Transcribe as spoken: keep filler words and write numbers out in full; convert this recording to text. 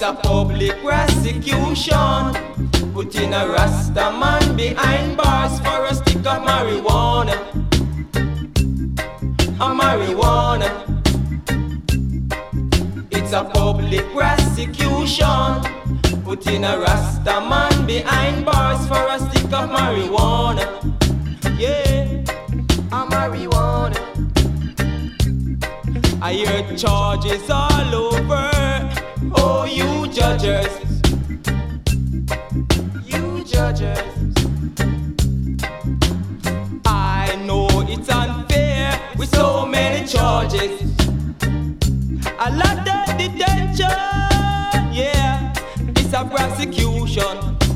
a public prosecution. Putting a Rasta man behind bars for a stick of marijuana. A marijuana. It's a public prosecution. Putting a Rasta man behind bars for a stick of marijuana. Yeah, a marijuana. I hear charges all over. Oh, you judges, you judges. I know it's unfair with so many charges. A lot of detention, yeah, it's a prosecution.